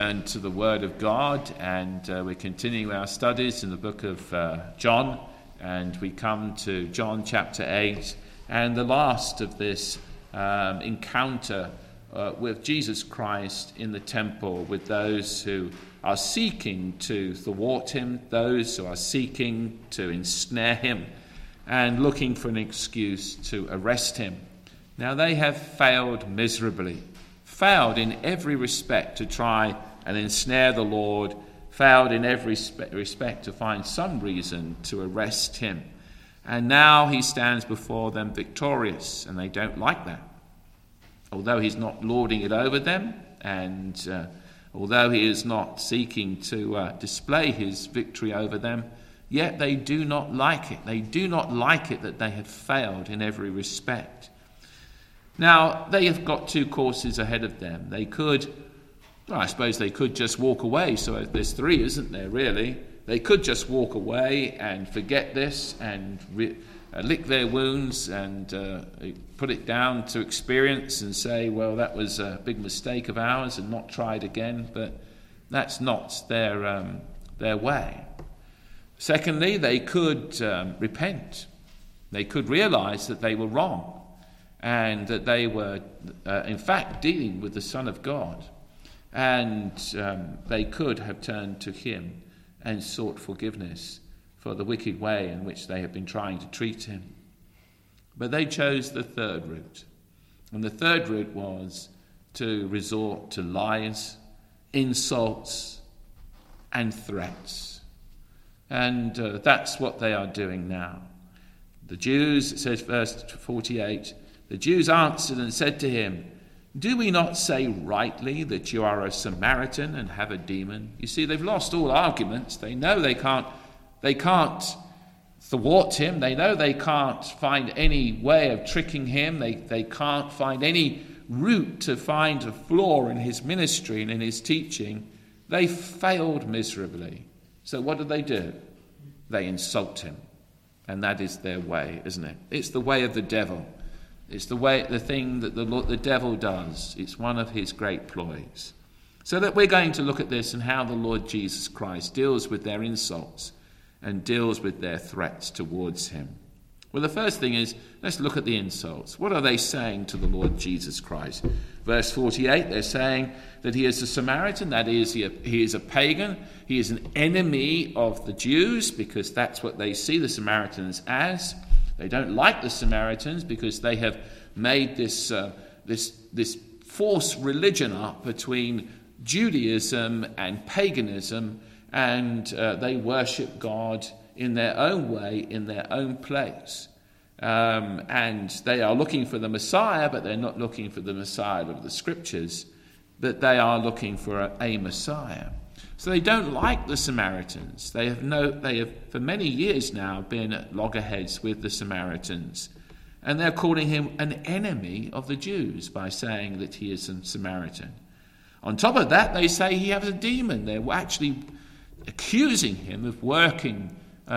And to the Word of God, and we're continuing our studies in the book of John, and we come to John chapter 8, and the last of this encounter with Jesus Christ in the temple, with those who are seeking to thwart him, those who are seeking to ensnare him, and looking for an excuse to arrest him. Now they have failed miserably, failed in every respect to try and ensnare the Lord, failed in every respect to find some reason to arrest him. And now he stands before them victorious, and they don't like that. Although he's not lording it over them, and although he is not seeking to display his victory over them, yet they do not like it. They do not like it that they have failed in every respect. Now, they have got two courses ahead of them. They could, I suppose they could just walk away. So there's three, isn't there, really? They could just walk away and forget this and lick their wounds and put it down to experience and say, well, that was a big mistake of ours, and not try it again. But that's not their way. Secondly, they could repent. They could realize that they were wrong and that they were, in fact, dealing with the Son of God. And they could have turned to him and sought forgiveness for the wicked way in which they have been trying to treat him. But they chose the third route. And the third route was to resort to lies, insults, and threats. And that's what they are doing now. The Jews, it says verse 48, the Jews answered and said to him, "Do we not say rightly that you are a Samaritan and have a demon?" You see, they've lost all arguments. They know they can't thwart him. They know they can't find any way of tricking him. They can't find any route to find a flaw in his ministry and in his teaching. They failed miserably. So what do? They insult him. And that is their way, isn't it? It's the way of the devil. It's the thing that the devil does. It's one of his great ploys. So that we're going to look at this and how the Lord Jesus Christ deals with their insults and deals with their threats towards him. Well, the first thing is, let's look at the insults. What are they saying to the Lord Jesus Christ? Verse 48, they're saying that he is a Samaritan, that is, he is a pagan, he is an enemy of the Jews, because that's what they see the Samaritans as. They don't like the Samaritans because they have made this false religion up between Judaism and paganism, and they worship God in their own way, in their own place. And they are looking for the Messiah, but they're not looking for the Messiah of the Scriptures, but they are looking for a Messiah. So they don't like the Samaritans. They have for many years now been at loggerheads with the Samaritans. And they're calling him an enemy of the Jews by saying that he is a Samaritan. On top of that, they say he has a demon. They're actually accusing him of working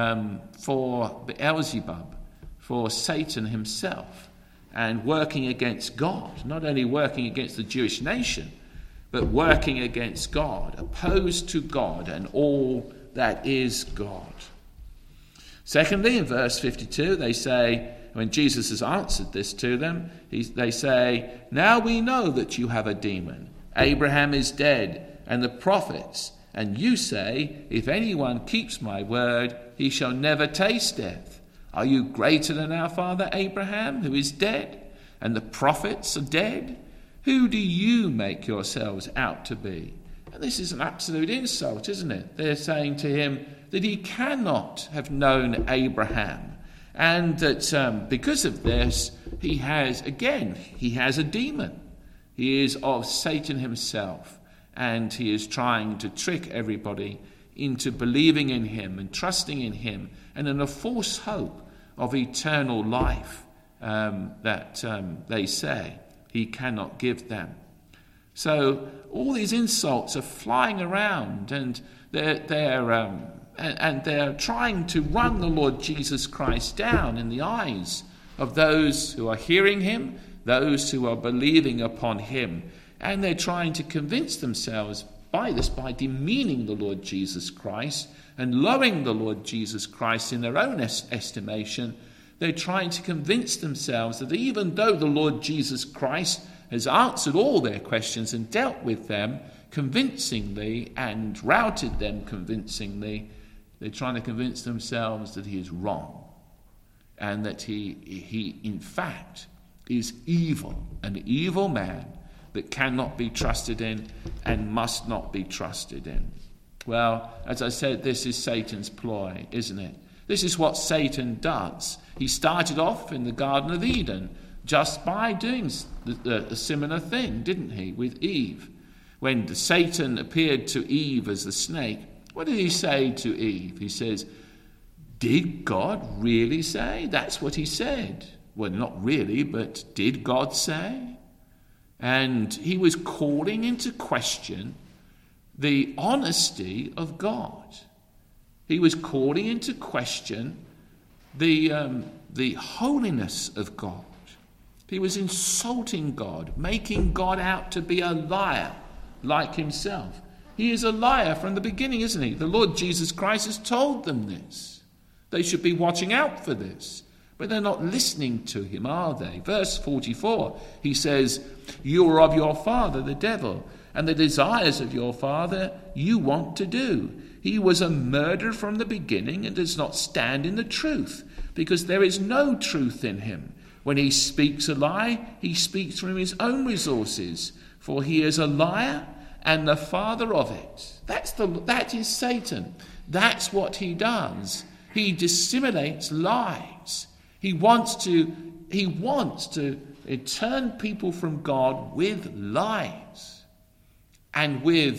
for Beelzebub, for Satan himself, and working against God. Not only working against the Jewish nation, but working against God, opposed to God and all that is God. Secondly, in verse 52, they say, when Jesus has answered this to them, they say, "Now we know that you have a demon. Abraham is dead, and the prophets, and you say, if anyone keeps my word, he shall never taste death. Are you greater than our father Abraham, who is dead, and the prophets are dead? Who do you make yourselves out to be?" And this is an absolute insult, isn't it? They're saying to him that he cannot have known Abraham, and that because of this, he has a demon. He is of Satan himself, and he is trying to trick everybody into believing in him and trusting in him, and in a false hope of eternal life that they say he cannot give them. So all these insults are flying around, and they're trying to run the Lord Jesus Christ down in the eyes of those who are hearing him, those who are believing upon him, and they're trying to convince themselves by demeaning the Lord Jesus Christ and lowering the Lord Jesus Christ in their own estimation. They're trying to convince themselves that even though the Lord Jesus Christ has answered all their questions and dealt with them convincingly and routed them convincingly, they're trying to convince themselves that he is wrong and that he in fact is evil, an evil man that cannot be trusted in and must not be trusted in. Well, as I said, this is Satan's ploy, isn't it? This is what Satan does. He started off in the Garden of Eden just by doing a similar thing, didn't he, with Eve? When Satan appeared to Eve as the snake, what did he say to Eve? He says, did God really say? That's what he said. Well, not really, but did God say? And he was calling into question the honesty of God. He was calling into question the holiness of God. He was insulting God, making God out to be a liar like himself. He is a liar from the beginning, isn't he? The Lord Jesus Christ has told them this. They should be watching out for this. But they're not listening to him, are they? Verse 44, he says, you are of your father, the devil, and the desires of your father you want to do. He was a murderer from the beginning and does not stand in the truth, because there is no truth in him. When he speaks a lie, he speaks from his own resources, for he is a liar and the father of it. That is Satan. That's what he does. He dissimulates lies. He wants to turn people from God with lies, and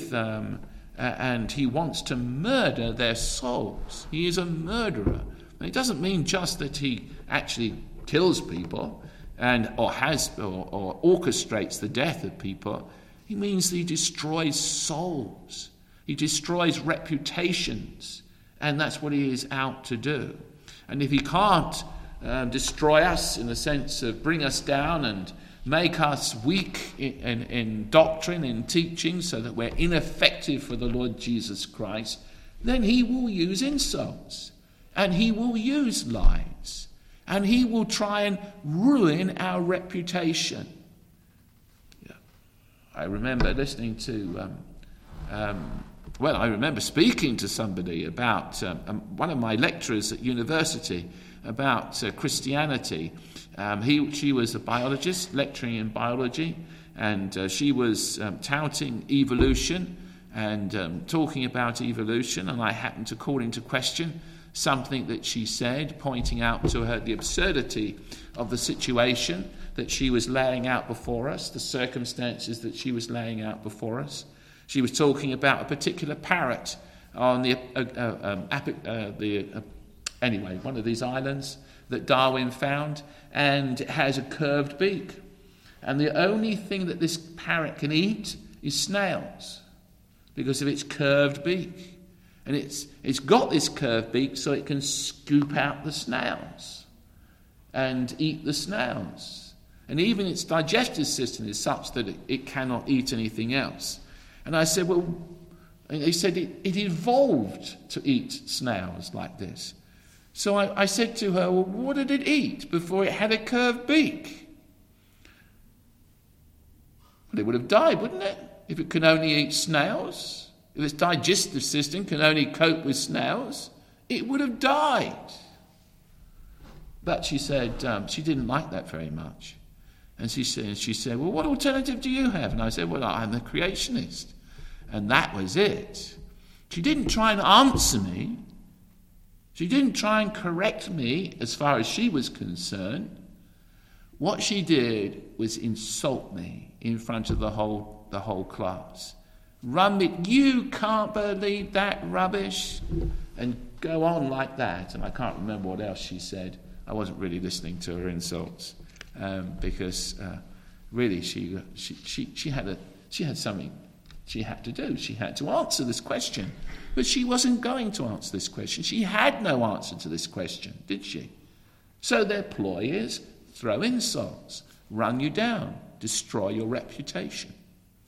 and he wants to murder their souls. He is a murderer. And it doesn't mean just that he actually kills people or orchestrates the death of people. He means that he destroys souls. He destroys reputations, and that's what he is out to do. And if he can't destroy us in the sense of bring us down and make us weak in doctrine, in teaching, so that we're ineffective for the Lord Jesus Christ, then he will use insults, and he will use lies, and he will try and ruin our reputation. I remember listening to, I remember speaking to somebody about one of my lecturers at university about Christianity. She was a biologist lecturing in biology, and she was touting evolution and talking about evolution, and I happened to call into question something that she said, pointing out to her the absurdity of the situation that she was laying out before us, the circumstances that she was laying out before us. She was talking about a particular parrot on one of these islands that Darwin found, and it has a curved beak. And the only thing that this parrot can eat is snails because of its curved beak. And it's got this curved beak so it can scoop out the snails and eat the snails. And even its digestive system is such that it cannot eat anything else. And I said, and he said it evolved to eat snails like this. So I said to her, well, what did it eat before it had a curved beak? Well, it would have died, wouldn't it? If it can only eat snails. If its digestive system can only cope with snails, it would have died. But she said she didn't like that very much. And she said, well, what alternative do you have? And I said, well, I'm the creationist. And that was it. She didn't try and answer me. She didn't try and correct me as far as she was concerned. What she did was insult me in front of the whole class. Rumbit, you can't believe that rubbish, and go on like that. And I can't remember what else she said. I wasn't really listening to her insults because really she had something she had to do. She had to answer this question, but she wasn't going to answer this question. She had no answer to this question, did she? So their ploy is throw insults, run you down, destroy your reputation.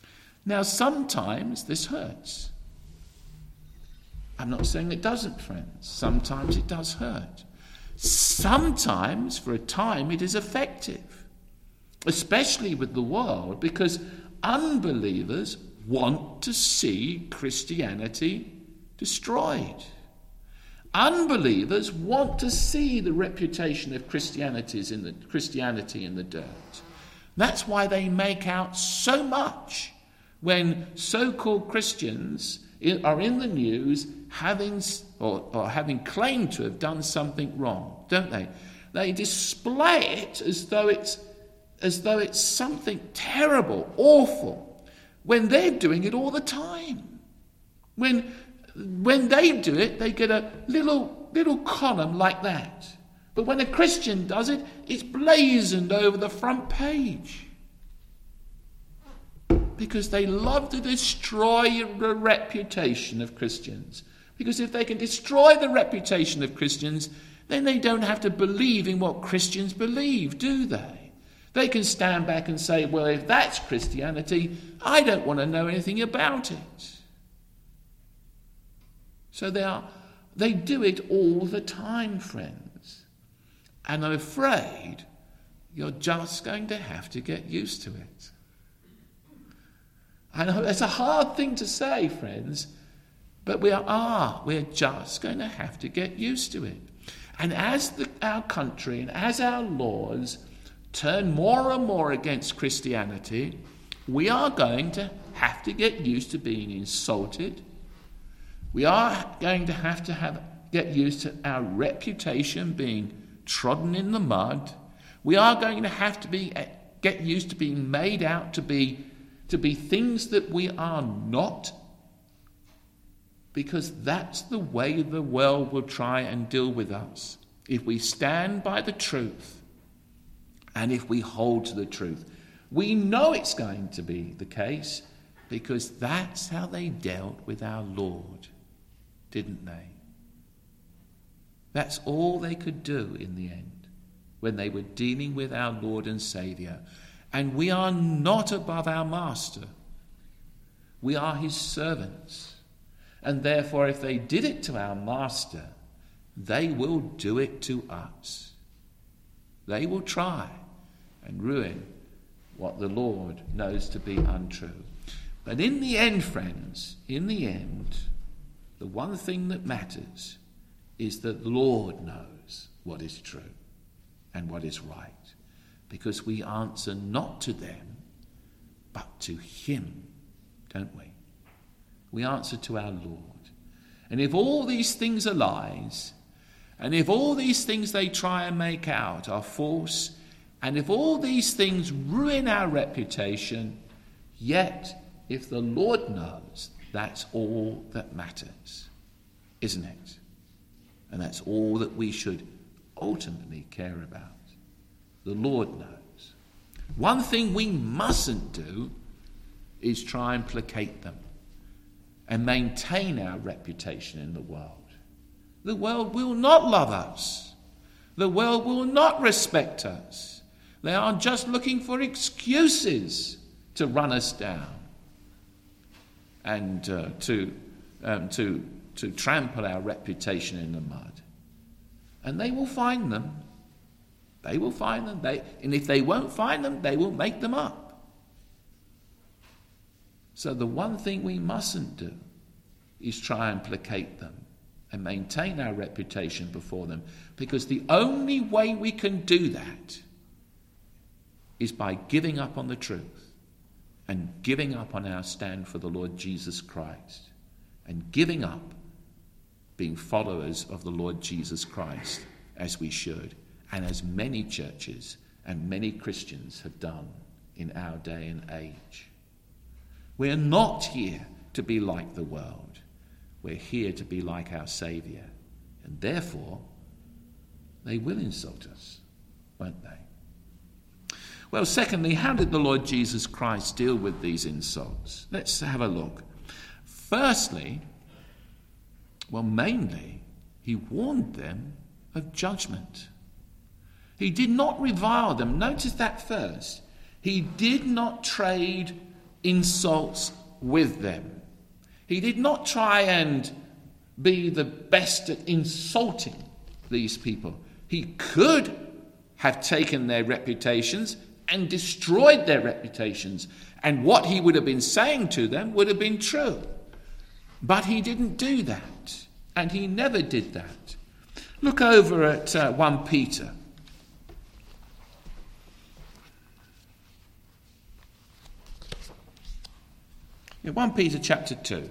Now, sometimes this hurts. I'm not saying it doesn't, friends. Sometimes it does hurt. Sometimes, for a time, it is effective, especially with the world, because unbelievers want to see Christianity destroyed. Unbelievers want to see the reputation of Christianity in the dirt. That's why they make out so much when so-called Christians are in the news having claimed to have done something wrong, don't they? They display it as though it's something terrible, awful, when they're doing it all the time. When they do it, they get a little column like that. But when a Christian does it, it's blazoned over the front page. Because they love to destroy the reputation of Christians. Because if they can destroy the reputation of Christians, then they don't have to believe in what Christians believe, do they? They can stand back and say, well, if that's Christianity, I don't want to know anything about it. So they do it all the time, friends. And I'm afraid you're just going to have to get used to it. I know it's a hard thing to say, friends, but we're just going to have to get used to it. And as our country and as our laws turn more and more against Christianity, we are going to have to get used to being insulted. We are going to get used to our reputation being trodden in the mud. We are going to have to get used to being made out to be things that we are not, because that's the way the world will try and deal with us. If we stand by the truth and if we hold to the truth, we know it's going to be the case, because that's how they dealt with our Lord, didn't they? That's all they could do in the end when they were dealing with our Lord and Saviour. And we are not above our master. We are his servants. And therefore, if they did it to our master, they will do it to us. They will try and ruin what the Lord knows to be untrue. But in the end, friends, in the end, the one thing that matters is that the Lord knows what is true and what is right. Because we answer not to them, but to him, don't we? We answer to our Lord. And if all these things are lies, and if all these things they try and make out are false, and if all these things ruin our reputation, yet if the Lord knows, that's all that matters, isn't it? And that's all that we should ultimately care about. The Lord knows. One thing we mustn't do is try and placate them and maintain our reputation in the world. The world will not love us. The world will not respect us. They are just looking for excuses to run us down and to trample our reputation in the mud. And they will find them. They will find them. And if they won't find them, they will make them up. So the one thing we mustn't do is try and placate them and maintain our reputation before them, because the only way we can do that is by giving up on the truth and giving up on our stand for the Lord Jesus Christ and giving up being followers of the Lord Jesus Christ as we should, and as many churches and many Christians have done in our day and age. We're not here to be like the world. We're here to be like our Saviour. And therefore, they will insult us, won't they? Well, secondly, how did the Lord Jesus Christ deal with these insults? Let's have a look. Firstly, mainly, he warned them of judgment. He did not revile them. Notice that first. He did not trade insults with them. He did not try and be the best at insulting these people. He could have taken their reputations and destroyed their reputations, and what he would have been saying to them would have been true. But he didn't do that, and he never did that. Look over at 1 Peter. In 1 Peter chapter 2.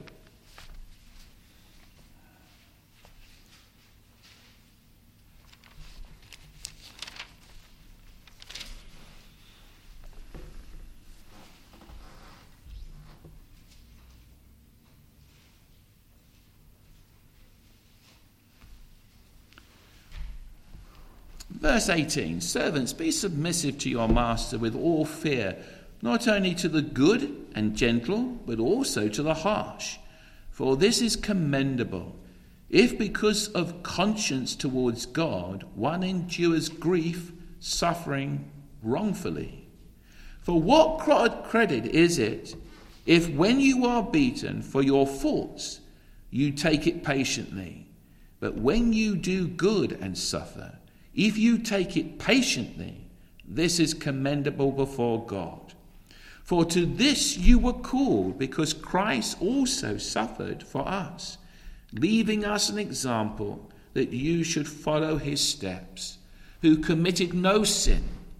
Verse 18, servants, be submissive to your master with all fear, not only to the good and gentle, but also to the harsh. For this is commendable, if because of conscience towards God, one endures grief, suffering wrongfully. For what credit is it, if when you are beaten for your faults, you take it patiently? But when you do good and suffer, if you take it patiently, this is commendable before God. For to this you were called, because Christ also suffered for us, leaving us an example that you should follow his steps, who committed no sin,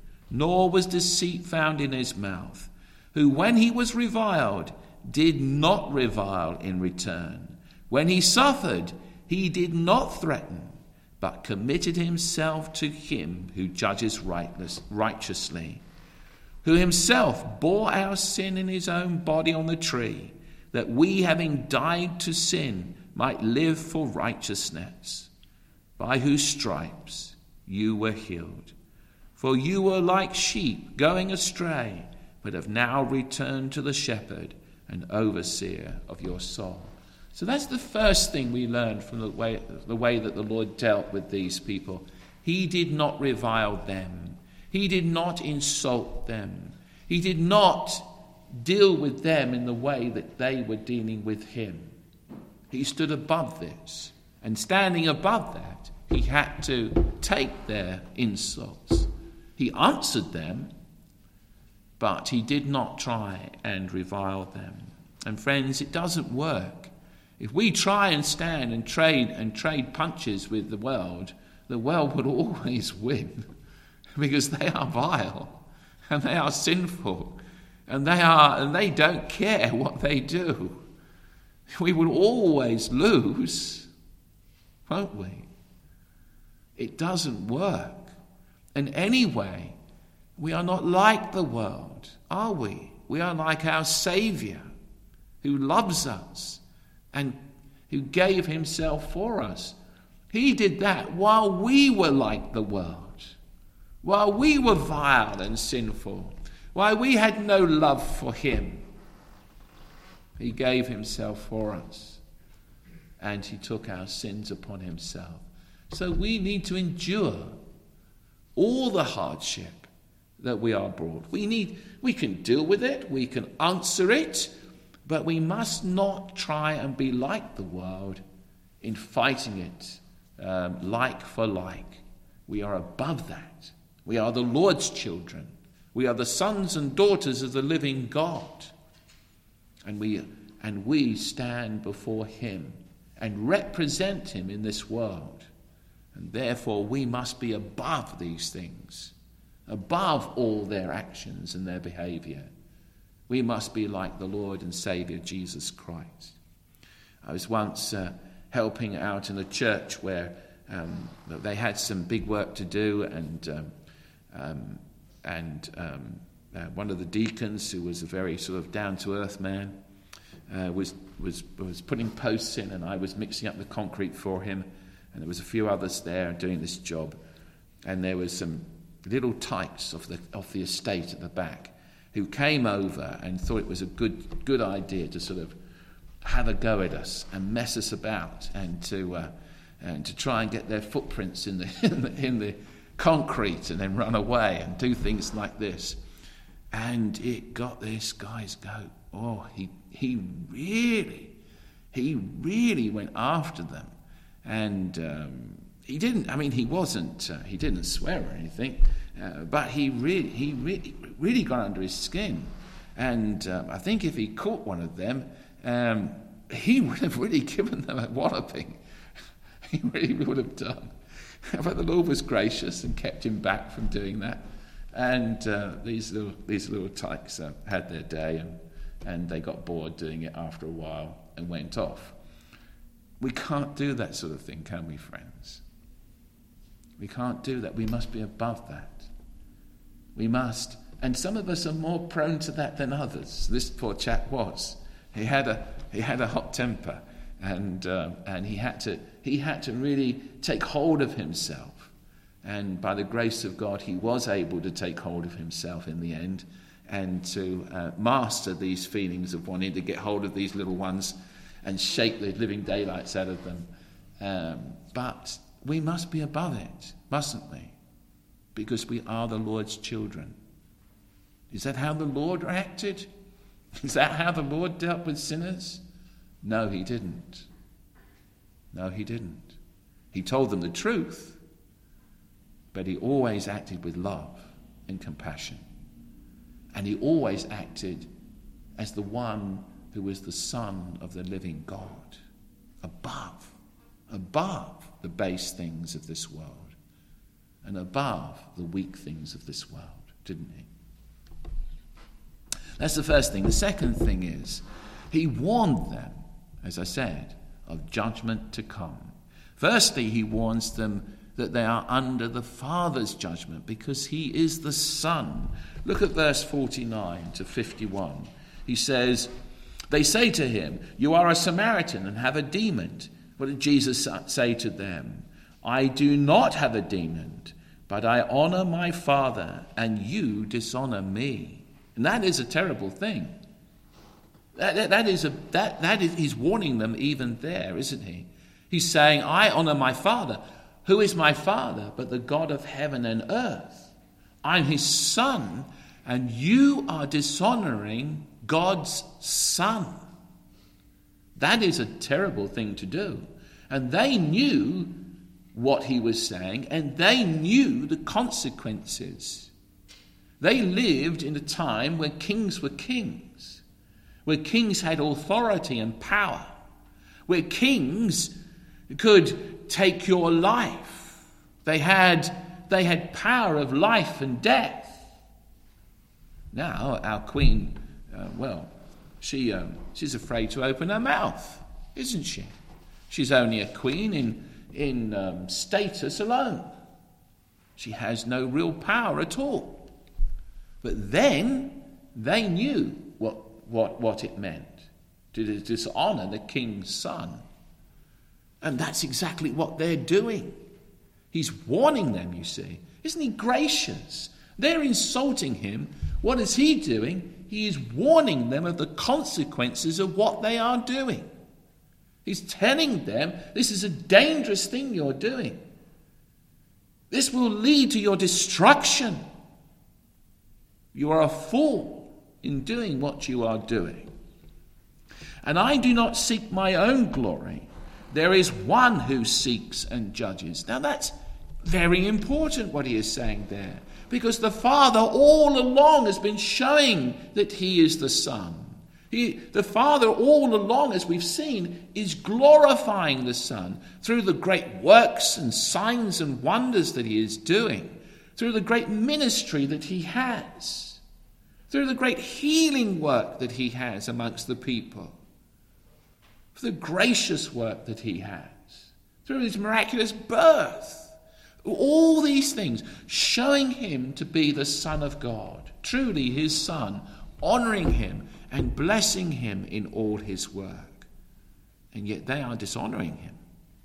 nor was deceit found in his mouth, who when he was reviled, did not revile in return. When he suffered, he did not threaten, but committed himself to him who judges righteously, who himself bore our sin in his own body on the tree, that we, having died to sin, might live for righteousness, by whose stripes you were healed. For you were like sheep going astray, but have now returned to the shepherd and overseer of your soul. So that's the first thing we learned from the way that the Lord dealt with these people. He did not revile them. He did not insult them. He did not deal with them in the way that they were dealing with him. He stood above this. And standing above that, he had to take their insults. He answered them, but he did not try and revile them. And friends, it doesn't work. If we try and stand and trade punches with the world would always win, because they are vile and they are sinful and they don't care what they do. We will always lose, won't we? It doesn't work. And anyway, we are not like the world, are we? We are like our Saviour, who loves us and who gave himself for us. He did that while we were like the world, while we were vile and sinful, while we had no love for him. He gave himself for us, and he took our sins upon himself. So we need to endure all the hardship that we are brought. We can deal with it, we can answer it, but we must not try and be like the world in fighting it like for like. We are above that. We are the Lord's children. We are the sons and daughters of the living God. And we stand before him and represent him in this world. And therefore we must be above these things, above all their actions and their behavior. We must be like the Lord and Saviour Jesus Christ. I was once helping out in a church where they had some big work to do, and one of the deacons, who was a very sort of down-to-earth man, was putting posts in, and I was mixing up the concrete for him, and there was a few others there doing this job, and there was some little tykes off the estate at the back, who came over and thought it was a good idea to sort of have a go at us and mess us about, and to try and get their footprints in the concrete and then run away and do things like this. And it got this guy's goat. Oh, he really went after them. And he didn't swear or anything, but he really got under his skin. And I think if he caught one of them, he would have really given them a walloping. He really would have done. But the Lord was gracious and kept him back from doing that. And these little tykes had their day, and they got bored doing it after a while and went off. We can't do that sort of thing, can we, friends? We can't do that. We must be above that. We must. And some of us are more prone to that than others. This poor chap was. He had a hot temper, and he had to really take hold of himself. And by the grace of God, he was able to take hold of himself in the end, and to master these feelings of wanting to get hold of these little ones and shake the living daylights out of them. But we must be above it, mustn't we? Because we are the Lord's children. Is that how the Lord acted? Is that how the Lord dealt with sinners? No, he didn't. No, he didn't. He told them the truth, but he always acted with love and compassion. And he always acted as the one who was the Son of the living God, above the base things of this world, and above the weak things of this world, didn't he? That's the first thing. The second thing is, he warned them, as I said, of judgment to come. Firstly, he warns them that they are under the Father's judgment because he is the Son. Look at verse 49 to 51. He says, they say to him, you are a Samaritan and have a demon. What did Jesus say to them? I do not have a demon, but I honor my Father, and you dishonor me. And that is a terrible thing. He's warning them even there, isn't he? He's saying, I honor my Father. Who is my Father but the God of heaven and earth? I'm his Son, and you are dishonoring God's Son. That is a terrible thing to do. And they knew what he was saying, and they knew the consequences. They lived in a time when kings were kings, where kings had authority and power, where kings could take your life. They had power of life and death. Now our queen, she's afraid to open her mouth, isn't she? She's only a queen in status alone. She has no real power at all. But then they knew what it meant to dishonor the king's son. And that's exactly what they're doing. He's warning them, you see. Isn't he gracious? They're insulting him. What is he doing? He is warning them of the consequences of what they are doing. He's telling them, this is a dangerous thing you're doing. This will lead to your destruction. You are a fool in doing what you are doing. And I do not seek my own glory. There is one who seeks and judges. Now that's very important what he is saying there, because the Father all along has been showing that he is the Son. The Father all along, as we've seen, is glorifying the Son through the great works and signs and wonders that he is doing, through the great ministry that he has, through the great healing work that he has amongst the people, for the gracious work that he has, through his miraculous birth. All these things showing him to be the Son of God, truly his Son, honouring him and blessing him in all his work. And yet they are dishonouring him.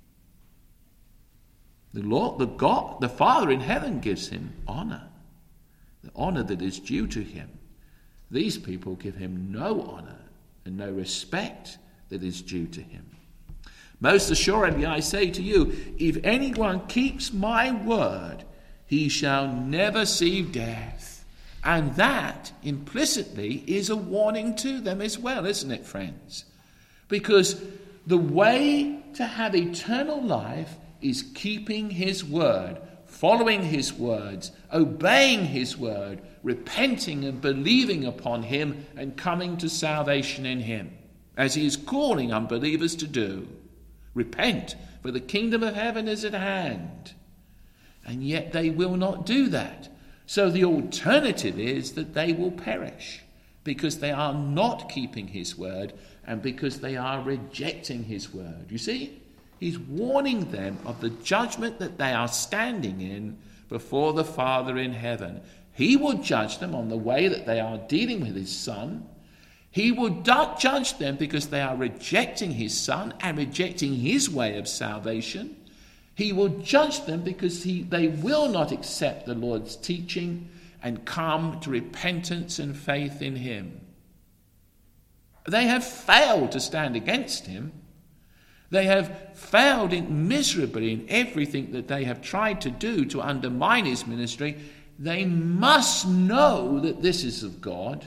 The Father in heaven gives him honour, the honour that is due to him. These people give him no honour and no respect that is due to him. Most assuredly I say to you, if anyone keeps my word, he shall never see death. And that implicitly is a warning to them as well, isn't it, friends? Because the way to have eternal life is keeping his word, following his words, obeying his word, repenting and believing upon him and coming to salvation in him, as he is calling unbelievers to do. Repent, for the kingdom of heaven is at hand. And yet they will not do that. So the alternative is that they will perish because they are not keeping his word and because they are rejecting his word. You see, he's warning them of the judgment that they are standing in before the Father in heaven. He will judge them on the way that they are dealing with his Son. He will judge them because they are rejecting his Son and rejecting his way of salvation. He will judge them because they will not accept the Lord's teaching and come to repentance and faith in him. They have failed to stand against him. They have failed miserably in everything that they have tried to do to undermine his ministry. They must know that this is of God.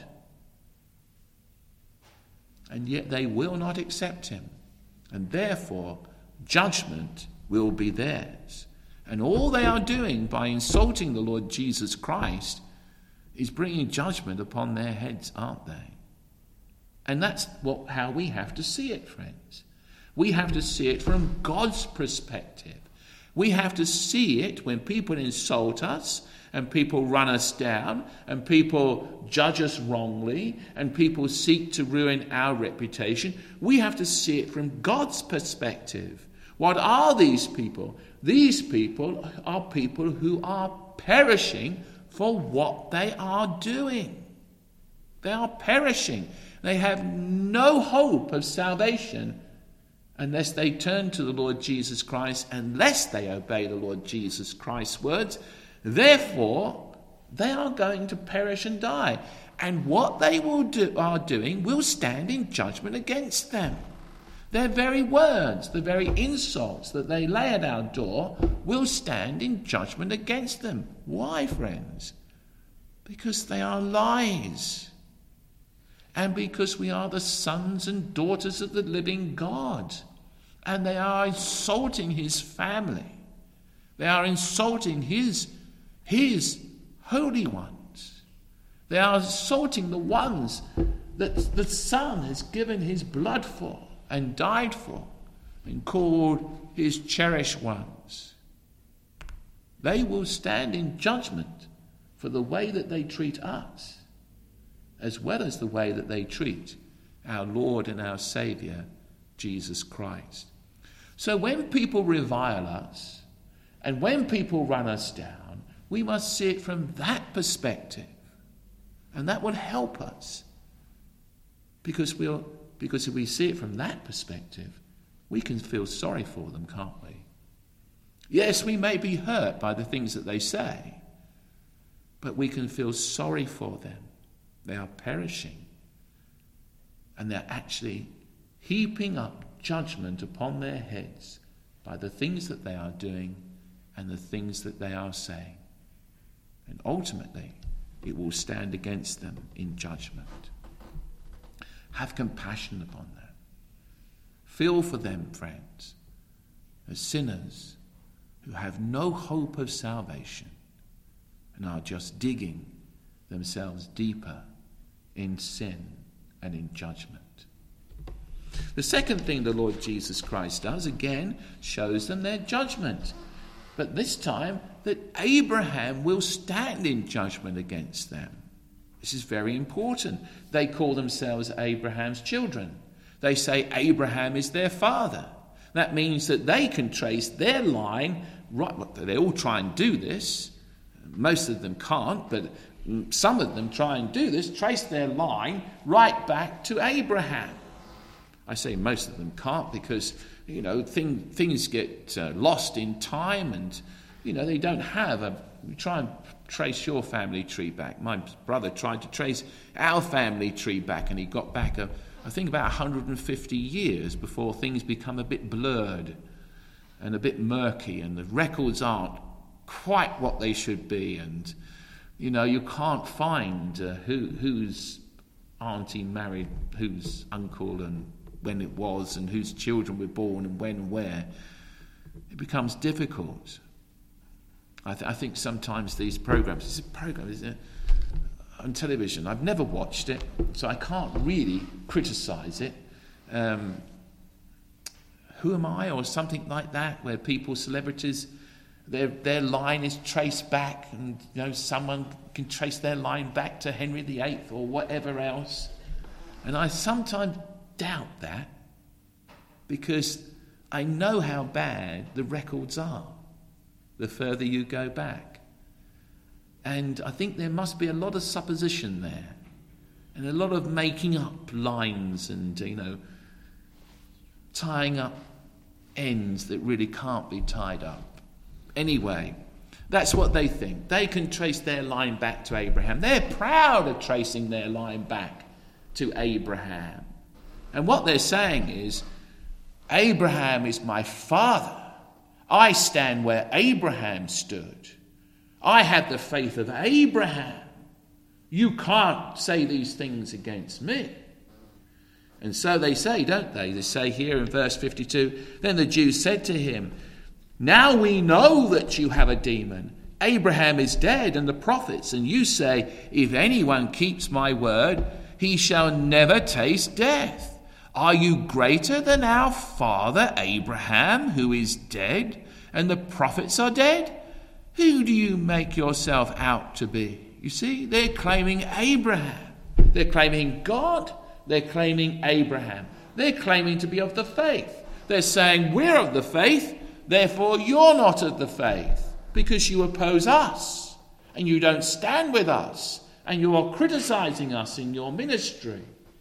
And yet they will not accept him. And therefore, judgment will be theirs. And all they are doing by insulting the Lord Jesus Christ is bringing judgment upon their heads, aren't they? And that's how we have to see it, friends. We have to see it from God's perspective. We have to see it when people insult us and people run us down and people judge us wrongly and people seek to ruin our reputation. We have to see it from God's perspective. What are these people? These people are people who are perishing for what they are doing. They are perishing. They have no hope of salvation unless they turn to the Lord Jesus Christ, unless they obey the Lord Jesus Christ's words. Therefore, they are going to perish and die. And what they are doing will stand in judgment against them. Their very words, the very insults that they lay at our door will stand in judgment against them. Why, friends? Because they are lies. And because we are the sons and daughters of the living God. And they are insulting his family. They are insulting his holy ones. They are insulting the ones that the Son has given his blood for and died for and called his cherished ones. They will stand in judgment for the way that they treat us, as well as the way that they treat our Lord and our Saviour, Jesus Christ. So when people revile us and when people run us down, we must see it from that perspective. And that will help us. Because if we see it from that perspective, we can feel sorry for them, can't we? Yes, we may be hurt by the things that they say, but we can feel sorry for them. They are perishing, and they're actually heaping up judgment upon their heads by the things that they are doing and the things that they are saying. And ultimately, it will stand against them in judgment. Have compassion upon them. Feel for them, friends, as sinners who have no hope of salvation and are just digging themselves deeper in sin and in judgment. The second thing the Lord Jesus Christ does, again, shows them their judgment. But this time, that Abraham will stand in judgment against them. This is very important. They call themselves Abraham's children. They say Abraham is their father. That means that they can trace their line, right? They all try and do this. Most of them can't, but some of them try and do this, trace their line right back to Abraham. I say most of them can't because, things get lost in time and, they don't have try and trace your family tree back. My brother tried to trace our family tree back and he got back, I think, about 150 years before things become a bit blurred and a bit murky and the records aren't quite what they should be. And You can't find whose auntie married whose uncle and when it was and whose children were born and when and where. It becomes difficult. I think sometimes these programs, it's a program, isn't it, on television. I've never watched it, so I can't really criticise it. Who Am I, or something like that, where celebrities, their line is traced back, and someone can trace their line back to Henry VIII or whatever else. And I sometimes doubt that, because I know how bad the records are the further you go back. And I think there must be a lot of supposition there, and a lot of making up lines and, tying up ends that really can't be tied up. Anyway, that's what they think. They can trace their line back to Abraham. They're proud of tracing their line back to Abraham. And what they're saying is, Abraham is my father. I stand where Abraham stood. I have the faith of Abraham. You can't say these things against me. And so they say, don't they? They say here in verse 52, then the Jews said to him, now we know that you have a demon. Abraham is dead and the prophets, and you say, if anyone keeps my word, he shall never taste death. Are you greater than our father Abraham, who is dead, and the prophets are dead? Who do you make yourself out to be? You see, they're claiming Abraham. They're claiming God. They're claiming Abraham. They're claiming to be of the faith. They're saying, we're of the faith, therefore you're not of the faith, because you oppose us, and you don't stand with us, and you are criticizing us in your ministry.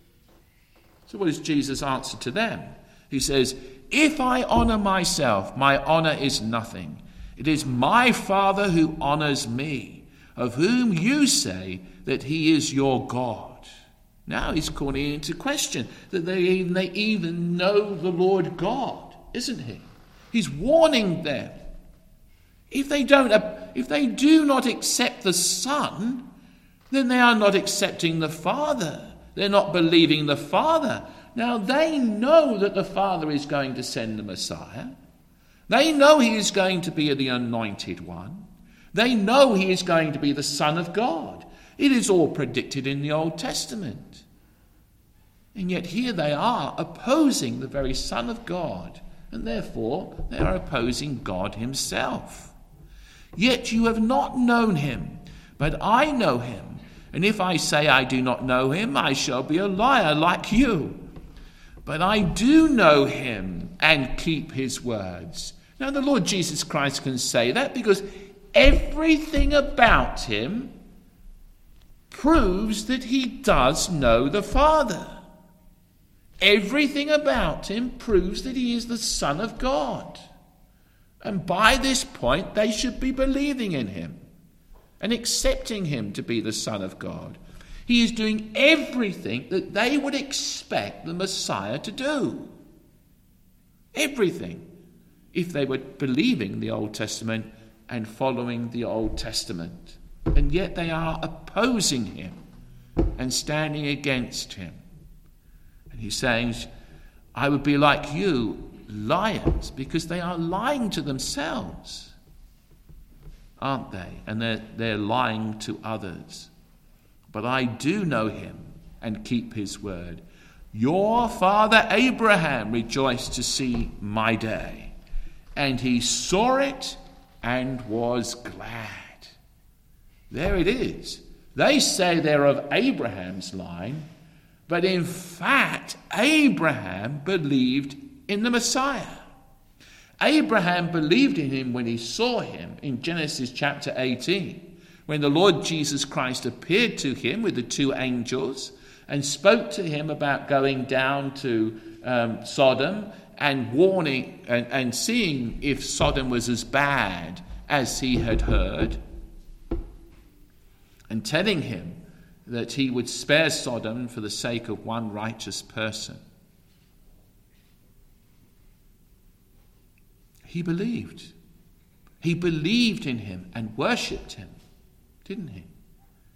So what is Jesus' answer to them? He says, if I honor myself, my honor is nothing. It is my Father who honors me, of whom you say that he is your God. Now he's calling into question that they even know the Lord God, isn't he? He's warning them. If they do not accept the Son, then they are not accepting the Father. They're not believing the Father. Now they know that the Father is going to send the Messiah. They know he is going to be the anointed one. They know he is going to be the Son of God. It is all predicted in the Old Testament. And yet here they are opposing the very Son of God, and therefore they are opposing God himself. Yet you have not known him, but I know him. And if I say I do not know him, I shall be a liar like you. But I do know him and keep his words. Now the Lord Jesus Christ can say that because everything about him proves that he does know the Father. Everything about him proves that he is the Son of God. And by this point, they should be believing in him and accepting him to be the Son of God. He is doing everything that they would expect the Messiah to do. Everything. If they were believing the Old Testament and following the Old Testament. And yet they are opposing him and standing against him. And he's saying, I would be like you, liars, because they are lying to themselves, aren't they? And they're lying to others. But I do know him and keep his word. Your father Abraham rejoiced to see my day, and he saw it and was glad. There it is. They say they're of Abraham's line, but in fact, Abraham believed in the Messiah. Abraham believed in him when he saw him in Genesis chapter 18, when the Lord Jesus Christ appeared to him with the two angels and spoke to him about going down to Sodom and warning and seeing if Sodom was as bad as he had heard, and telling him that he would spare Sodom for the sake of one righteous person. He believed. He believed in him and worshipped him, didn't he?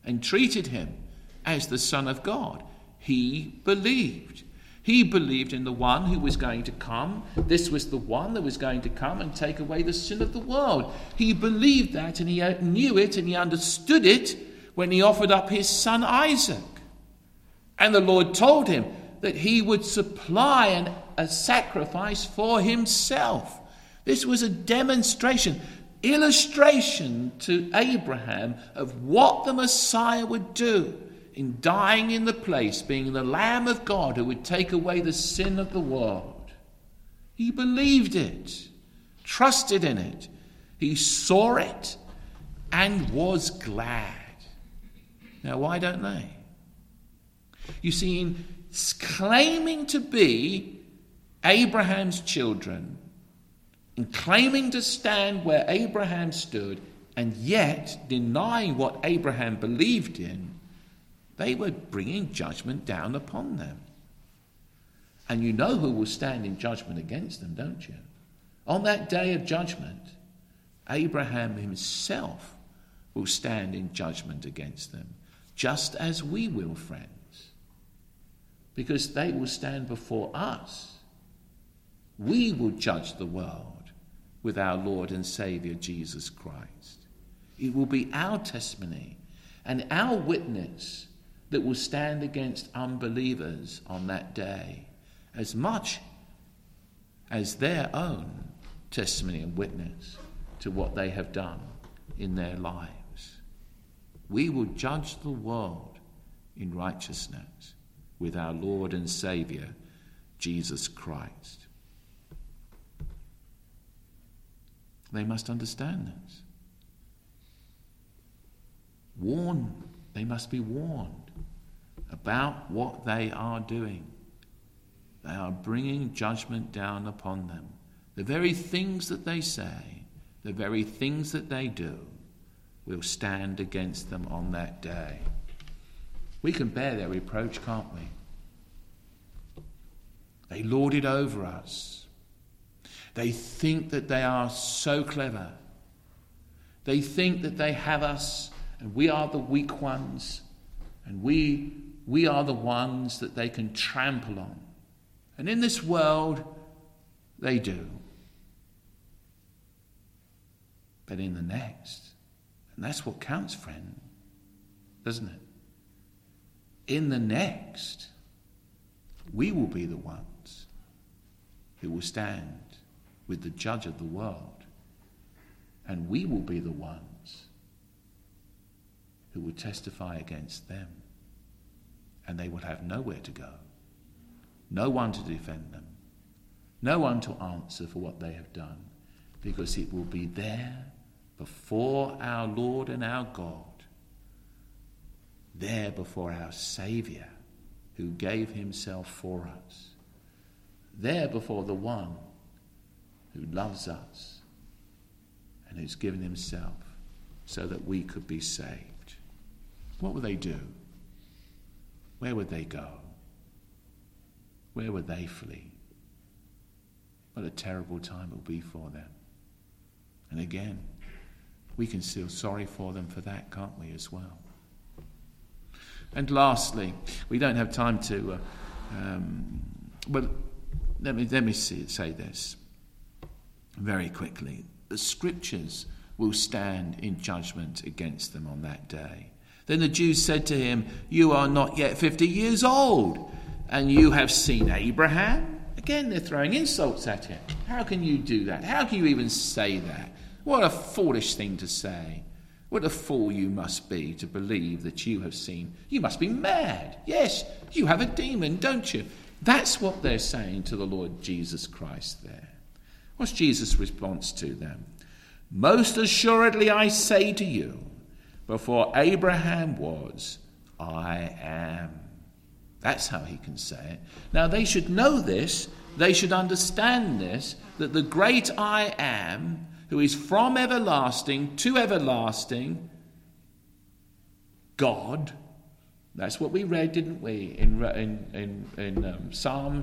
and treated him as the Son of God. He believed. He believed in the one who was going to come. This was the one that was going to come and take away the sin of the world. He believed that, and he knew it, and he understood it when he offered up his son Isaac. And the Lord told him that he would supply a sacrifice for himself. This was a demonstration, illustration to Abraham of what the Messiah would do in dying in the place, being the Lamb of God who would take away the sin of the world. He believed it, trusted in it. He saw it and was glad. Now, why don't they? You see, in claiming to be Abraham's children, in claiming to stand where Abraham stood, and yet denying what Abraham believed in, they were bringing judgment down upon them. And you know who will stand in judgment against them, don't you? On that day of judgment, Abraham himself will stand in judgment against them, just as we will, friends. Because they will stand before us. We will judge the world with our Lord and Saviour Jesus Christ. It will be our testimony and our witness that will stand against unbelievers on that day, as much as their own testimony and witness to what they have done in their lives. We will judge the world in righteousness with our Lord and Saviour, Jesus Christ. They must understand this. They must be warned about what they are doing. They are bringing judgment down upon them. The very things that they say, the very things that they do, will stand against them on that day. We can bear their reproach, can't we? They lord it over us. They think that they are so clever. They think that they have us, and we are the weak ones, and we are the ones that they can trample on. And in this world, they do. But in the next, and that's what counts, friend, doesn't it? In the next, we will be the ones who will stand with the judge of the world, and we will be the ones who will testify against them, and they will have nowhere to go, no one to defend them, no one to answer for what they have done, because it will be there before our Lord and our God, there before our Saviour who gave himself for us, there before the one who loves us and who's given himself so that we could be saved. What would they do? Where would they go? Where would they flee? What a terrible time it will be for them. And again, we can feel sorry for them for that, can't we, as well? And lastly, we don't have time to, but let me say this very quickly. The Scriptures will stand in judgment against them on that day. Then the Jews said to him, "You are not yet 50 years old, and you have seen Abraham?" Again, they're throwing insults at him. How can you do that? How can you even say that? What a foolish thing to say. What a fool you must be to believe that you have seen. You must be mad. Yes, you have a demon, don't you? That's what they're saying to the Lord Jesus Christ there. What's Jesus' response to them? "Most assuredly I say to you, before Abraham was, I am." That's how he can say it. Now they should know this. They should understand this, that the great I am, who is from everlasting to everlasting, God. That's what we read, didn't we, in Psalm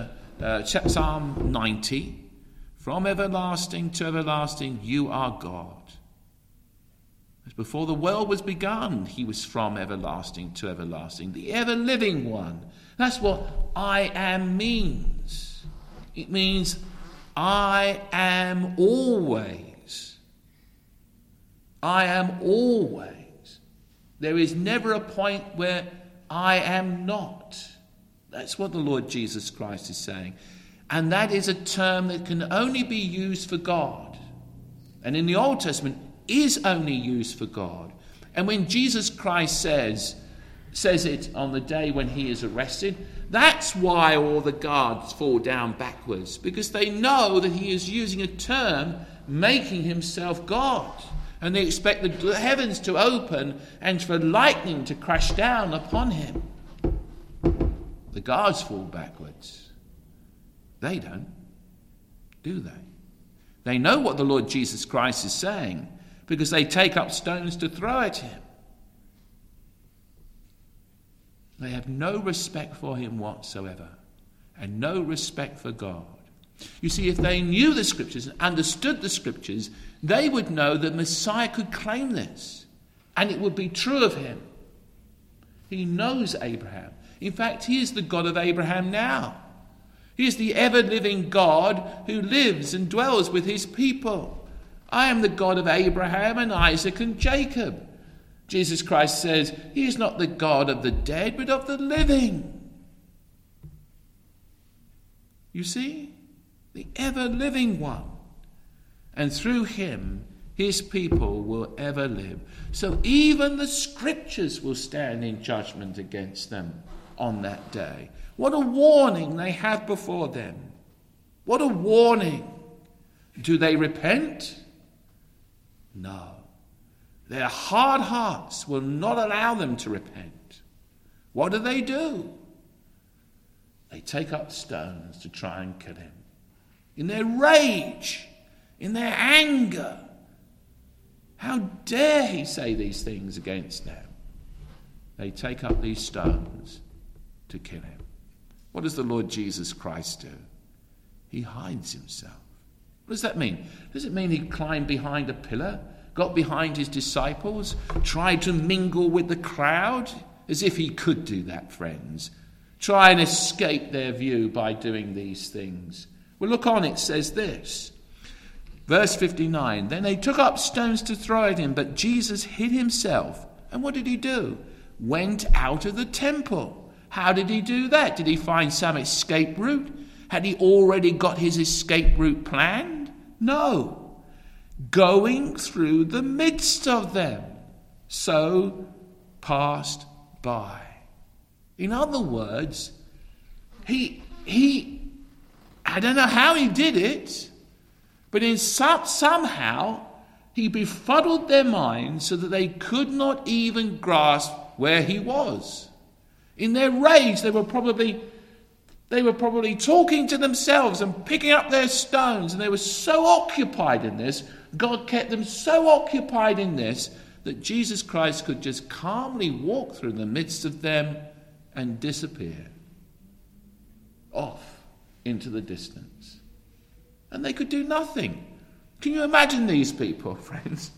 90. From everlasting to everlasting, you are God. Before the world was begun, he was from everlasting to everlasting, the ever-living one. That's what I am means. It means I am always. I am always. There is never a point where I am not. That's what the Lord Jesus Christ is saying. And that is a term that can only be used for God. And in the Old Testament, is only used for God. And when Jesus Christ says it on the day when he is arrested, that's why all the guards fall down backwards, because they know that he is using a term making himself God. And they expect the heavens to open and for lightning to crash down upon him. The guards fall backwards. They don't, do they? They know what the Lord Jesus Christ is saying, because they take up stones to throw at him. They have no respect for him whatsoever, and no respect for God. You see, if they knew the Scriptures and understood the Scriptures, they would know that Messiah could claim this, and it would be true of him. He knows Abraham. In fact, he is the God of Abraham now. He is the ever-living God who lives and dwells with his people. I am the God of Abraham and Isaac and Jacob. Jesus Christ says he is not the God of the dead, but of the living. You see? The ever-living one. And through him, his people will ever live. So even the Scriptures will stand in judgment against them on that day. What a warning they have before them. What a warning. Do they repent? No. Their hard hearts will not allow them to repent. What do? They take up stones to try and kill him. In their rage, in their anger. How dare he say these things against them? They take up these stones to kill him. What does the Lord Jesus Christ do? He hides himself. What does that mean? Does it mean he climbed behind a pillar, got behind his disciples, tried to mingle with the crowd? As if he could do that, friends. Try and escape their view by doing these things. Well, look on, it says this. Verse 59, then they took up stones to throw at him, but Jesus hid himself. And what did he do? Went out of the temple. How did he do that? Did he find some escape route? Had he already got his escape route planned? No. Going through the midst of them. So passed by. In other words, he I don't know how he did it, but somehow he befuddled their minds so that they could not even grasp where he was. In their rage, they were probably talking to themselves and picking up their stones, and they were so occupied in this, God kept them so occupied in this, that Jesus Christ could just calmly walk through the midst of them and disappear off into the distance. And they could do nothing. Can you imagine these people, friends?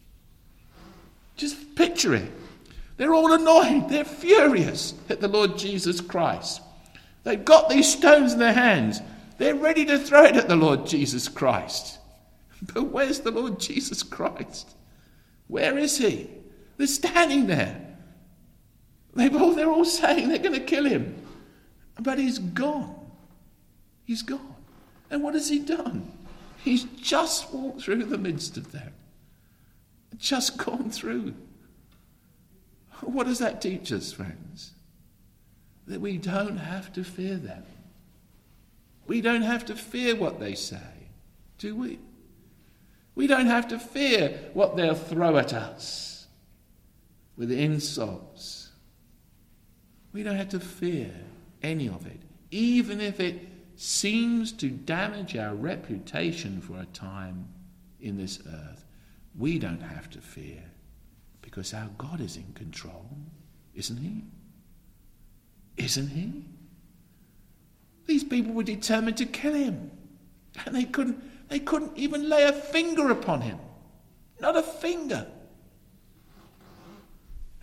Just picture it. They're all annoyed. They're furious at the Lord Jesus Christ. They've got these stones in their hands. They're ready to throw it at the Lord Jesus Christ. But where's the Lord Jesus Christ? Where is he? They're standing there. They're all saying they're going to kill him. But he's gone. He's gone. And what has he done? He's just walked through the midst of them. Just gone through. What does that teach us, friends? That we don't have to fear them. We don't have to fear what they say, do we? We don't have to fear what they'll throw at us with insults. We don't have to fear any of it, even if it seems to damage our reputation for a time in this earth. We don't have to fear, because our God is in control, isn't he? Isn't he? These people were determined to kill him, and they couldn't even lay a finger upon him. Not a finger.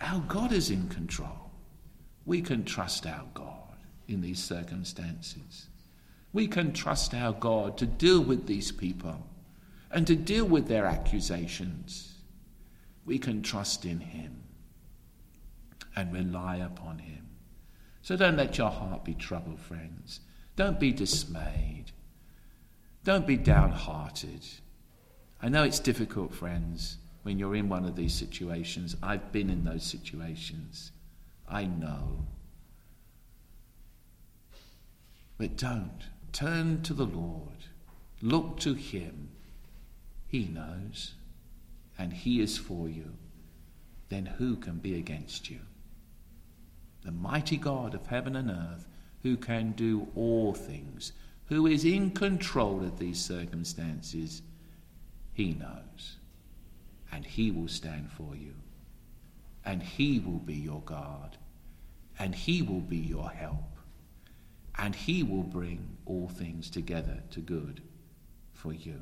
our God is in control. We can trust our God in these circumstances. We can trust our God to deal with these people and to deal with their accusations. We can trust in him and rely upon him. So don't let your heart be troubled, friends. Don't be dismayed. Don't be downhearted. I know it's difficult, friends, when you're in one of these situations. I've been in those situations. I know. But don't. Turn to the Lord. Look to him. He knows. And he is for you. Then who can be against you? The mighty God of heaven and earth, who can do all things, who is in control of these circumstances, he knows. And he will stand for you. And he will be your guard. And he will be your help. And he will bring all things together to good for you.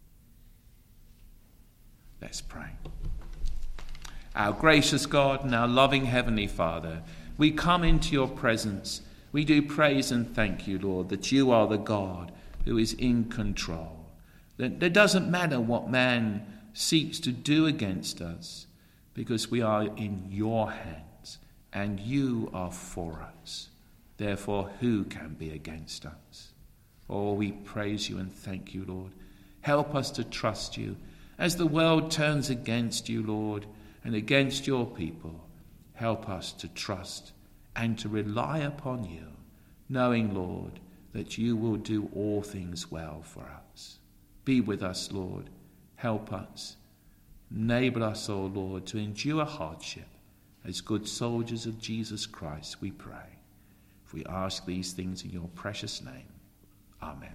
Let's pray. Our gracious God and our loving Heavenly Father, we come into your presence. We do praise and thank you, Lord, that you are the God who is in control. That it doesn't matter what man seeks to do against us, because we are in your hands and you are for us. Therefore, who can be against us? Oh, we praise you and thank you, Lord. Help us to trust you as the world turns against you, Lord, and against your people. Help us to trust and to rely upon you, knowing, Lord, that you will do all things well for us. Be with us, Lord. Help us. Enable us, O Lord, to endure hardship as good soldiers of Jesus Christ, we pray. For we ask these things in your precious name. Amen.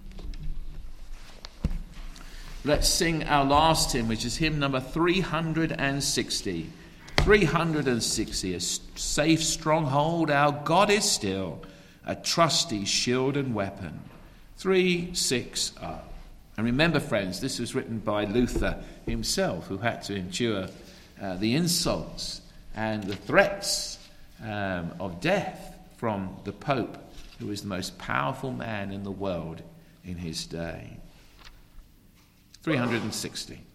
Let's sing our last hymn, which is hymn number 360. 360, a safe stronghold, our God is still, a trusty shield and weapon. 360. And remember, friends, this was written by Luther himself, who had to endure the insults and the threats of death from the Pope, who was the most powerful man in the world in his day. 360.